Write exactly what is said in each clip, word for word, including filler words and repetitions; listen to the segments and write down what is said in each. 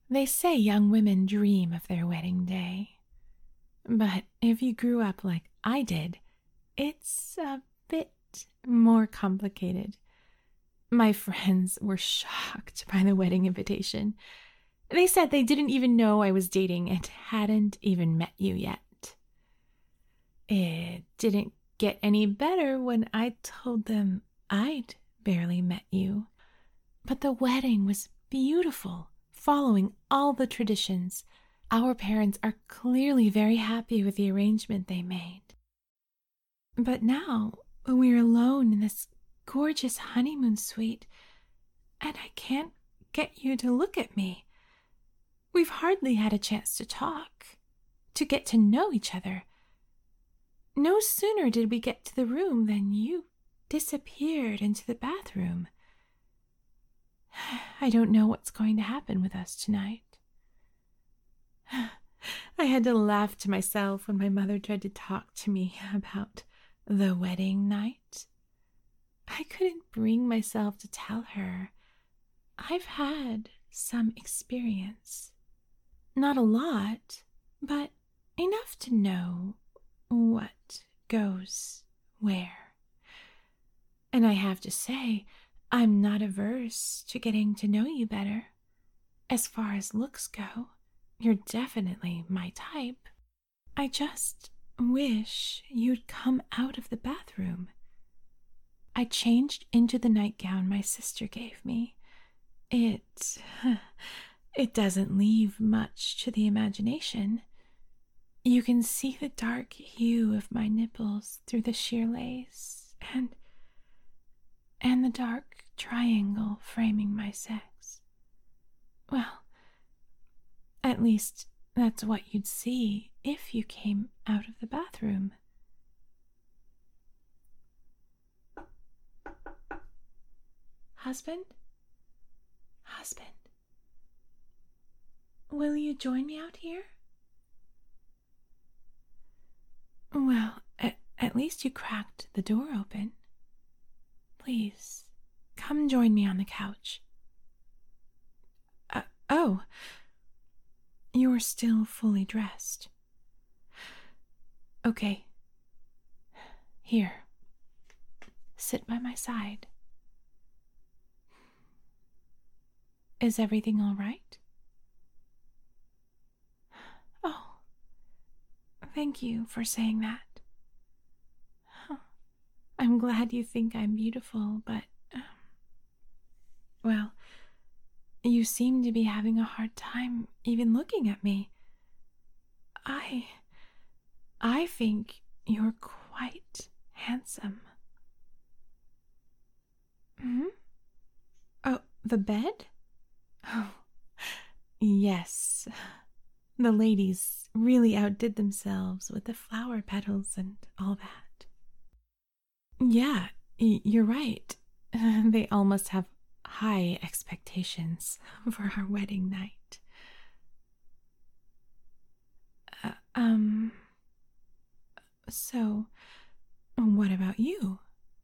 They say young women dream of their wedding day. But if you grew up like I did, it's a bit more complicated. My friends were shocked by the wedding invitation. They said they didn't even know I was dating and hadn't even met you yet. It didn't get any better when I told them I'd barely met you. But the wedding was beautiful, following all the traditions. Our parents are clearly very happy with the arrangement they made. But now we're alone in this gorgeous honeymoon suite, and I can't get you to look at me. We've hardly had a chance to talk, to get to know each other. No sooner did we get to the room than you disappeared into the bathroom. I don't know what's going to happen with us tonight. I had to laugh to myself when my mother tried to talk to me about the wedding night. I couldn't bring myself to tell her I've had some experience. Not a lot, but enough to know what goes where. And I have to say, I'm not averse to getting to know you better. As far as looks go, you're definitely my type. I just wish you'd come out of the bathroom. I changed into the nightgown my sister gave me. It... it doesn't leave much to the imagination. You can see the dark hue of my nipples through the sheer lace, and... and the dark triangle framing my sex. Well, at least that's what you'd see if you came out of the bathroom. Husband? Husband. Will you join me out here? Well, at, at least you cracked the door open. Please, come join me on the couch. Uh, oh, you're still fully dressed. Okay. Here. Sit by my side. Is everything all right? Oh, thank you for saying that. I'm glad you think I'm beautiful, but, um, well, you seem to be having a hard time even looking at me. I, I think you're quite handsome. Hmm? Oh, the bed? Oh, yes. The ladies really outdid themselves with the flower petals and all that. Yeah, you're right. They all must have high expectations for our wedding night. Uh, um, so, what about you?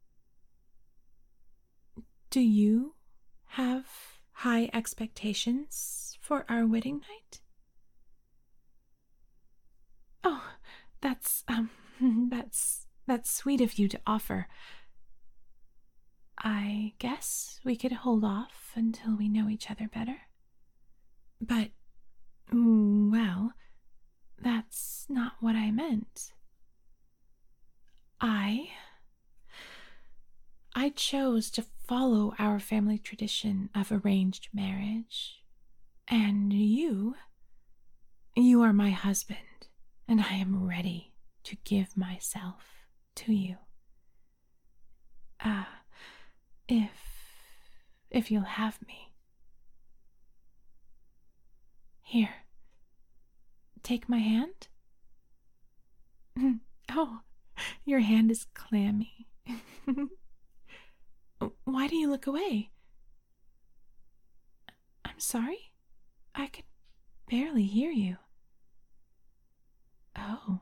Do you have high expectations for our wedding night? Oh, that's, um, that's, that's sweet of you to offer. I guess we could hold off until we know each other better. But, well, that's not what I meant. I... I chose to follow our family tradition of arranged marriage. And you... You are my husband, and I am ready to give myself to you. Ah, uh, if... if you'll have me. Here, take my hand. Oh, your hand is clammy. Why do you look away? I'm sorry? I could barely hear you. Oh.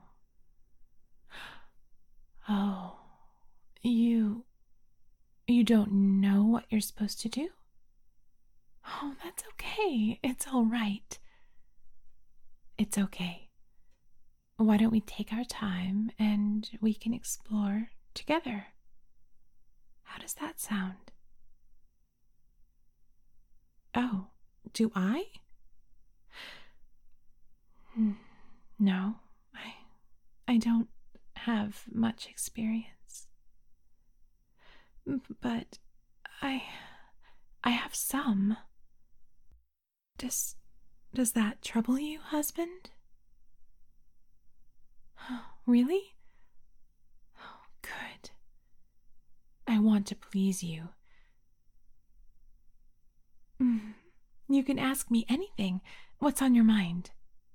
Oh. You... You don't know what you're supposed to do? Oh, that's okay. It's all right. It's okay. Why don't we take our time and we can explore together? How does that sound? Oh, do I? Hmm, No, I I don't have much experience. M- But I I have some. Does does that trouble you, husband? Really? Oh, good. I want to please you. Mm, You can ask me anything. What's on your mind?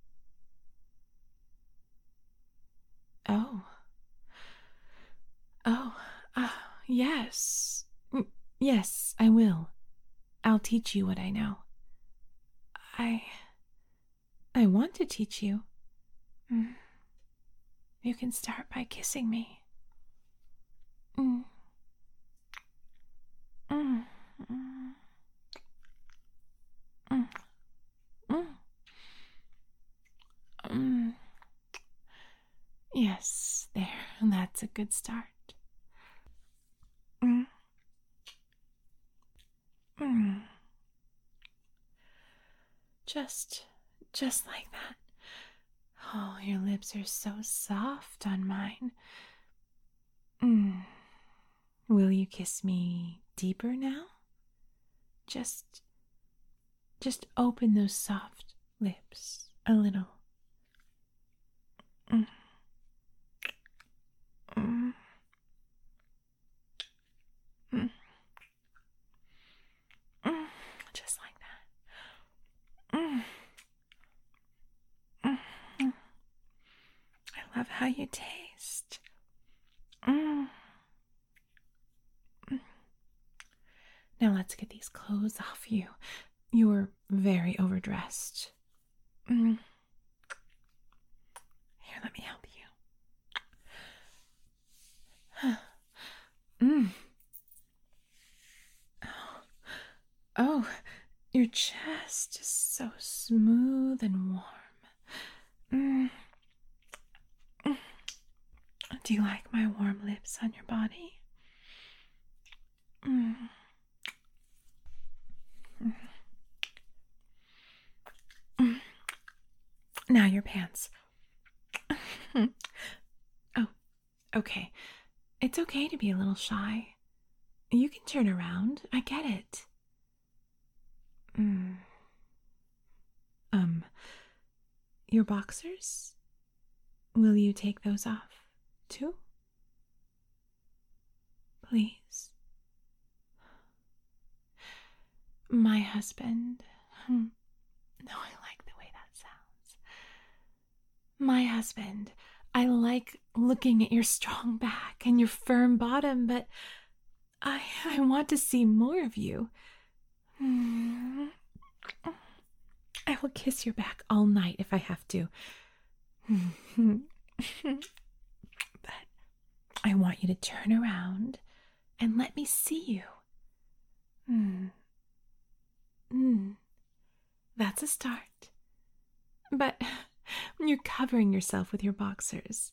Oh. Oh. Ah, yes. Mm, Yes, I will. I'll teach you what I know. I I want to teach you. Mm, You can start by kissing me. Mm, mm, mm, mm, mm, mm. Yes, there. That's a good start. Mm, mm. Just, just like that. Oh, your lips are so soft on mine. Mm. Will you kiss me deeper now? Just, just open those soft lips a little. Mm, mm, mm, mm. Just like that. Mm, mm, mm. I love how you taste. Mm, mm. Now let's get these clothes off you. You're very overdressed. Mm. Here, let me help you. Mm. Oh, oh, your chest is so smooth and warm. Mm. Mm. Do you like my warm lips on your body? Mm. Mm. Mm. Now your pants. Oh, okay. It's okay to be a little shy. You can turn around. I get it. Mm. Um, your boxers? Will you take those off, too? Please. My husband. Hmm. No, I like the way that sounds. My husband. I like looking at your strong back and your firm bottom, but I I want to see more of you. Hmm. I will kiss your back all night if I have to. But I want you to turn around and let me see you. Mm. Mm. That's a start. But you're covering yourself with your boxers.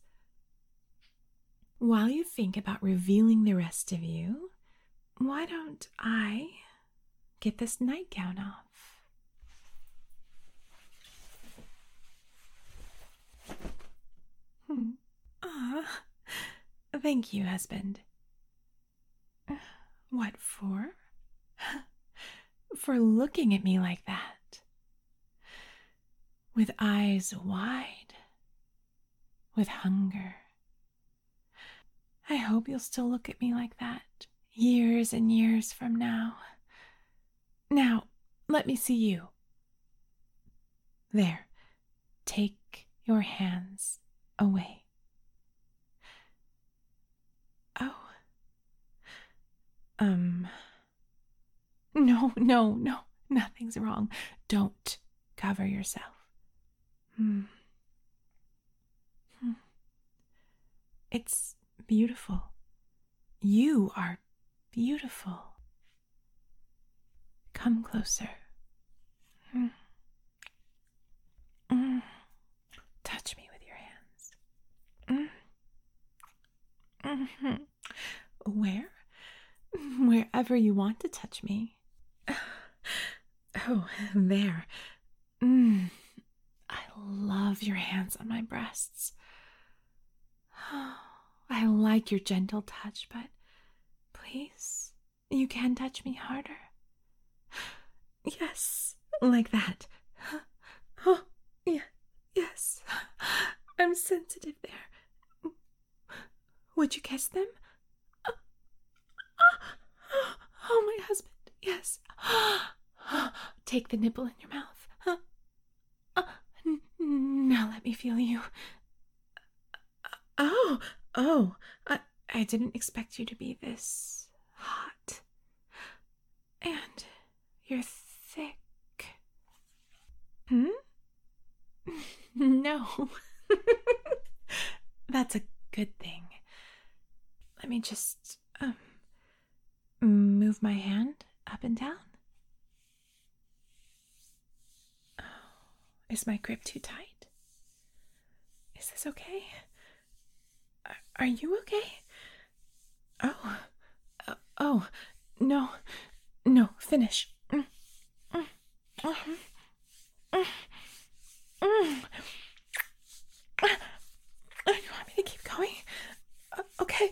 While you think about revealing the rest of you, why don't I get this nightgown off? Hmm. Ah, thank you, husband. What for? For looking at me like that. With eyes wide. With hunger. I hope you'll still look at me like that years and years from now. Now, let me see you. There. Take your hands away. Oh. Um. No, no, no. Nothing's wrong. Don't cover yourself. Hmm. Hmm. It's beautiful. You are beautiful. Come closer. Where? Wherever you want to touch me. Oh, there. Mm, I love your hands on my breasts. Oh, I like your gentle touch, but please, you can touch me harder. Yes, like that. Oh, yeah, yes. I'm sensitive there. Would you kiss them? Oh, my husband, yes. Take the nipple in your mouth. Now let me feel you. Oh, oh, I, I didn't expect you to be this hot. And you're thick. Hmm? No. That's a good thing. Let me just, um, move my hand up and down. Oh, is my grip too tight? Is this okay? Are, are you okay? Oh, uh, oh, no, no, finish. Mm, mm, mm, mm, mm. You want me to keep going? Uh, okay.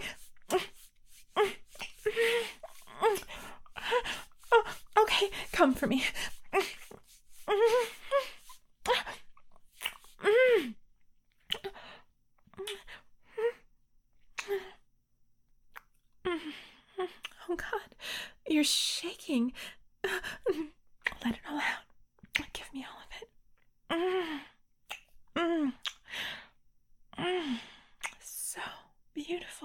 Oh, okay, come for me. Oh God, you're shaking. Let it all out. Give me all of it. So beautiful.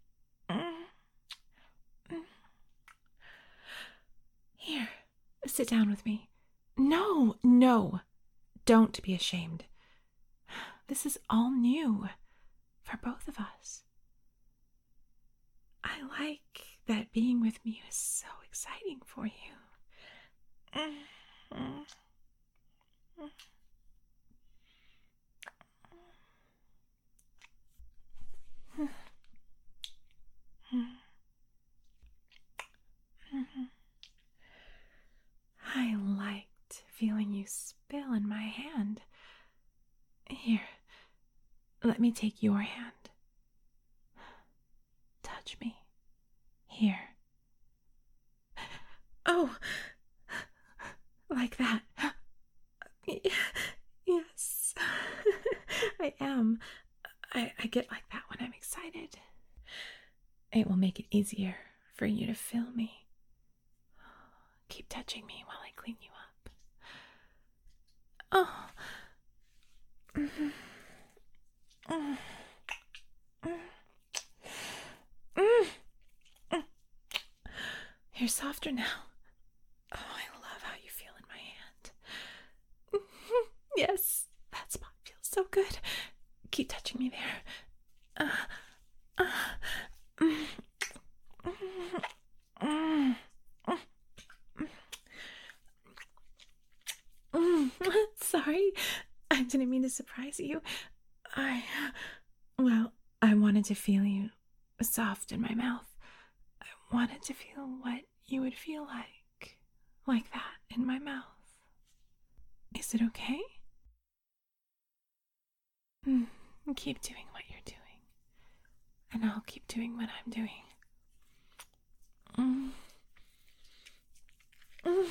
Here, sit down with me. No, no, don't be ashamed. This is all new for both of us. I like that being with me is so exciting for you. I liked feeling you spill in my hand. Here, let me take your hand. Touch me. Here. Oh, like that. Yes, I am. I, I get like that when I'm excited. It will make it easier for you to feel me. Keep touching me while I clean you up. Oh. Mm-hmm. Mm. Mm. Mm. You're softer now. Oh, I love how you feel in my hand. Yes, that spot feels so good. Keep touching me there. Uh, uh, mm, mm, mm, mm, mm. Sorry, I didn't mean to surprise you. I, well, I wanted to feel you soft in my mouth. I wanted to feel what you would feel like, like that in my mouth. Is it okay? Mm, keep doing what you're doing, and I'll keep doing what I'm doing. Mm. Mm.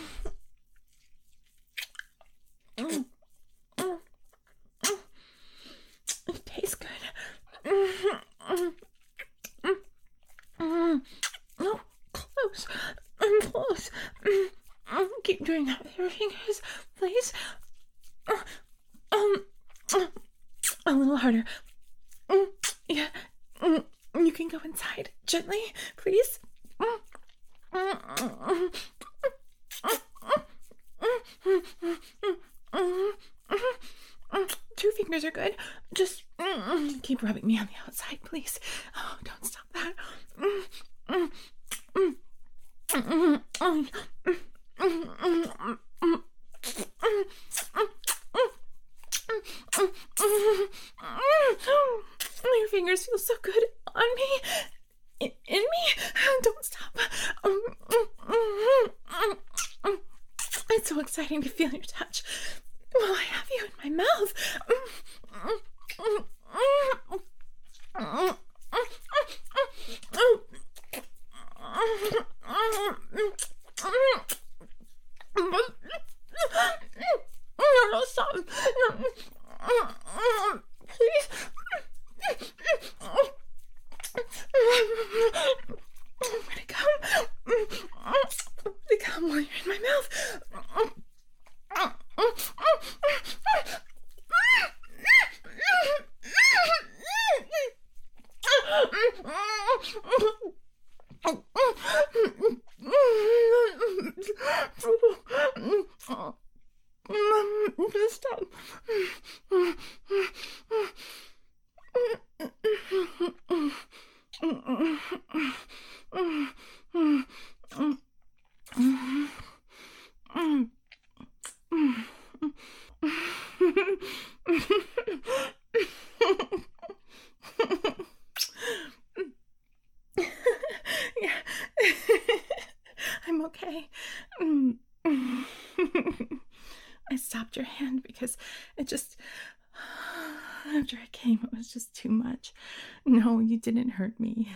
Mm. Mm. Mm. It tastes good. Mm. Mm. Mm. Mm. No, close. I'm close. Mm. Mm. Keep doing that with your fingers, please. Uh, um, uh, a little harder. Mm. Yeah. Mm. You can go inside gently, please. Mm. Mm. Two fingers are good. Just keep rubbing me on the outside, please. Oh, don't stop that. Your fingers feel so good on me. so exciting to feel your touch. Well, I have you in my mouth. No, no, stop. No. Please. I'm gonna come. I'm gonna come while you're in my mouth. Stop. Yeah. I'm okay. I stopped your hand because it just, after I came, it was just too much. No, you didn't hurt me.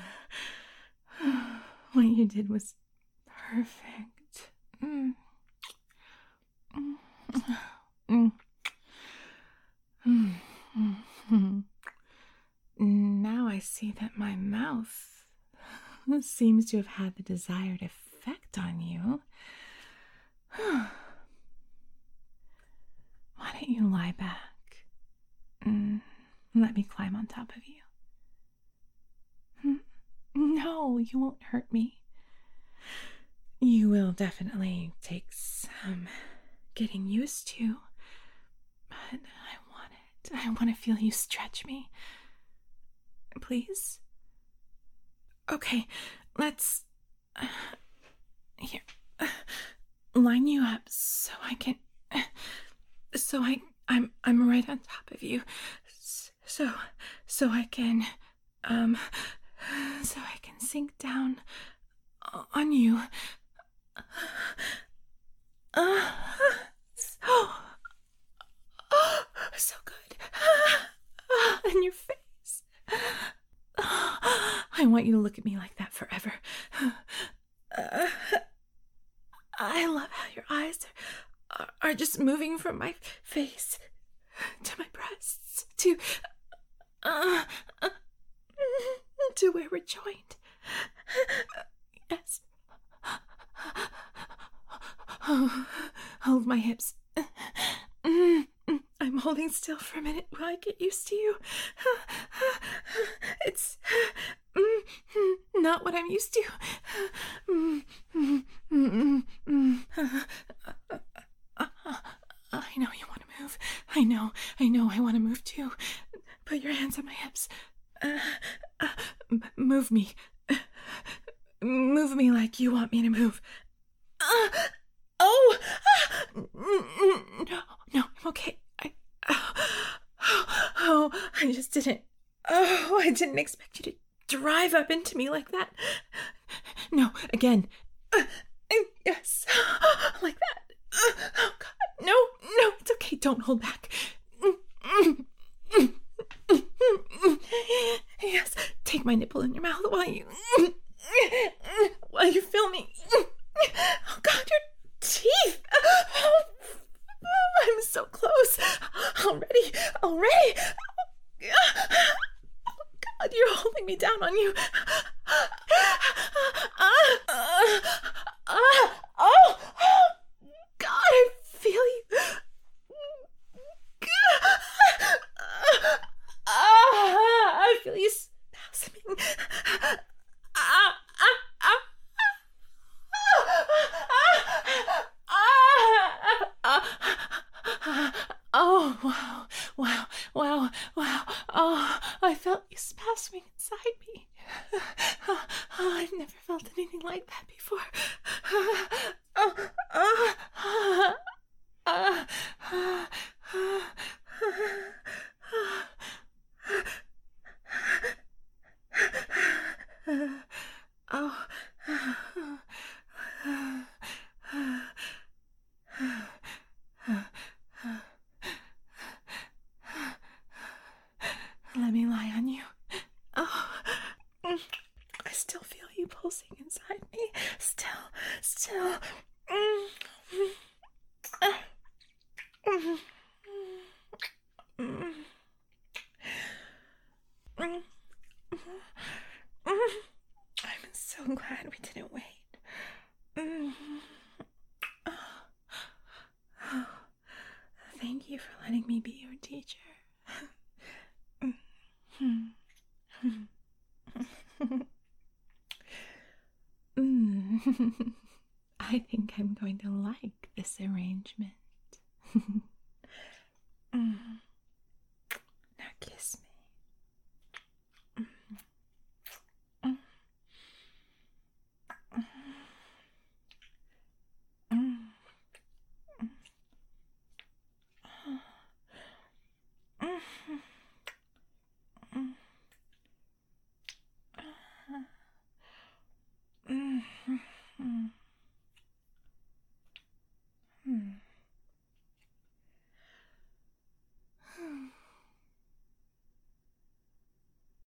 What you did was perfect. Mm. Mm. Mm. Mm. Now I see that my mouth seems to have had the desired effect on you. Why don't you lie back? Mm. Let me climb on top of you. Hmm? No, you won't hurt me. You will definitely take some getting used to, but I want it. I want to feel you stretch me. Please? Okay, let's... Uh, here. Uh, line you up so I can... Uh, so I... I'm, I'm right on top of you. So... So I can... Um... So I can sink down on you. Uh, so... Oh, so good. In your face. I want you to look at me like that forever. Uh, I love how your eyes are, are just moving from my face to my breasts to uh, uh, to where we're joined. Yes. Hold my hips. I'm holding still for a minute while I get used to you. It's not what I'm used to. I know you want to move. I know, I know I want to move too. Put your hands on my hips. Uh, uh, move me. Move me like you want me to move. Uh, oh! No, no, I'm okay. I, oh, oh, I just didn't. Oh, I didn't expect you to drive up into me like that. No, again. Uh, yes, like that. Oh, God, no, no, it's okay. Don't hold back. Yes, take my nipple in your mouth while you, while you feel me. Oh, God, your teeth. Oh, I'm so close. Already, already. Oh, God, you're holding me down on you. Uh, uh, uh, oh, oh, God, I feel you. I feel you spasming. Oh, wow, wow, wow, wow. Oh, I felt you spasming inside me. Oh, I've never felt anything like that before. Oh, oh, oh, oh, oh, oh. I'm so glad we didn't wait. Thank you for letting me be your teacher. I think I'm going to like this arrangement.